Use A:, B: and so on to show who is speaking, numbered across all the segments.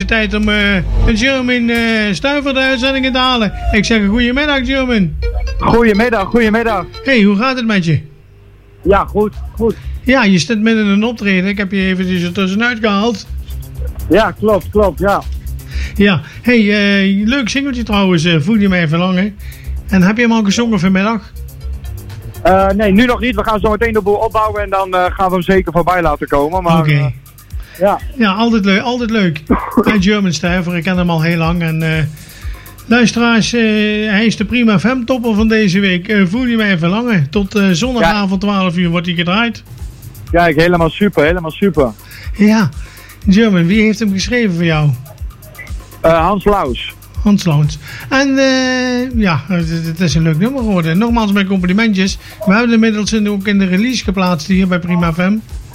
A: tijd om German Stuiver de uitzending in te halen. Ik zeg een goedemiddag, German.
B: Goedemiddag.
A: Hey, hoe gaat het met je?
B: Ja, goed.
A: Ja, je staat midden in een optreden. Ik heb je eventjes er tussenuit gehaald.
B: Ja, klopt, ja.
A: Ja, hey, leuk singeltje trouwens, Voel je mij verlangen. En heb je hem al gezongen vanmiddag?
B: Nee, nu nog niet. We gaan zo meteen de boel opbouwen en dan gaan we hem zeker voorbij laten komen.
A: Oké.
B: Ja.
A: Ja, altijd leuk. German Stuiver, ik ken hem al heel lang. En luisteraars, hij is de Prima FM topper van deze week. Voel je mij verlangen. Tot zondagavond 12 uur wordt hij gedraaid.
B: Kijk, helemaal super.
A: Ja, German, wie heeft hem geschreven voor jou?
B: Hans Laus.
A: Hans Laus. En ja, het is een leuk nummer geworden. Nogmaals mijn complimentjes. We hebben inmiddels ook in de release geplaatst hier bij Prima FM.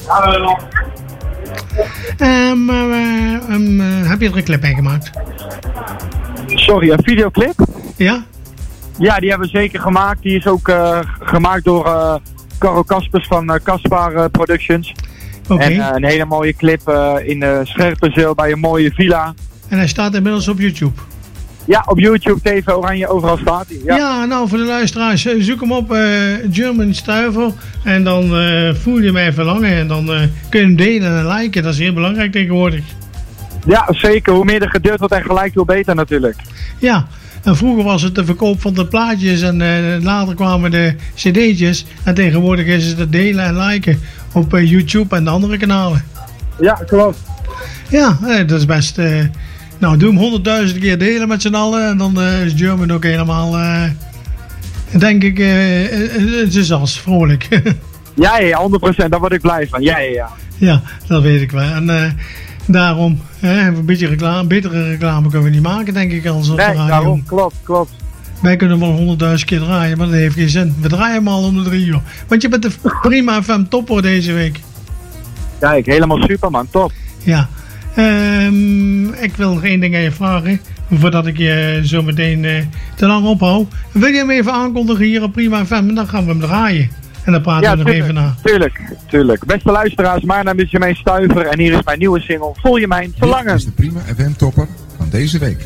A: Heb je er een clip bij gemaakt?
B: Sorry, een videoclip?
A: Ja?
B: Ja, die hebben we zeker gemaakt. Die is ook gemaakt door Caro Kaspers van Kaspar Productions.
A: Okay.
B: En een hele mooie clip in Scherpenzeel bij een mooie villa.
A: En hij staat inmiddels op YouTube.
B: Ja, op YouTube, TV Oranje, overal staat hij.
A: Ja, nou voor de luisteraars, zoek hem op, German Stuiver. En dan voel je mij verlangen. En dan kun je hem delen en liken. Dat is heel belangrijk tegenwoordig.
B: Ja, zeker. Hoe meer er gedeeld wordt en gelijk, hoe beter natuurlijk.
A: Ja, en vroeger was het de verkoop van de plaatjes en later kwamen de cd'tjes. En tegenwoordig is het het delen en liken op YouTube en de andere kanalen.
B: Ja, klopt.
A: Ja, dat is best... nou, doe hem 100.000 keer delen met z'n allen. En dan is German ook helemaal... denk ik, het is als vrolijk.
B: Ja, 100%. Daar word ik blij van. Ja.
A: Ja, dat weet ik wel. En daarom, een beetje betere reclame kunnen we niet maken, denk ik. Als
B: nee, daarom. Klopt.
A: Wij kunnen wel 100.000 keer draaien, maar dat heeft geen zin. We draaien hem al om de 3 uur. Want je bent de Prima FM topper deze week.
B: Kijk, helemaal super, man. Top.
A: Ja. Ik wil nog één ding aan je vragen. Voordat ik je zo meteen te lang ophoud. Wil je hem even aankondigen hier op Prima FM? En dan gaan we hem draaien. En dan praten we nog even na.
B: Tuurlijk. Beste luisteraars, mijn naam is Jermaine Stuiver. En hier is mijn nieuwe single. Voel je mijn verlangen.
C: Dit is de Prima FM topper van deze week.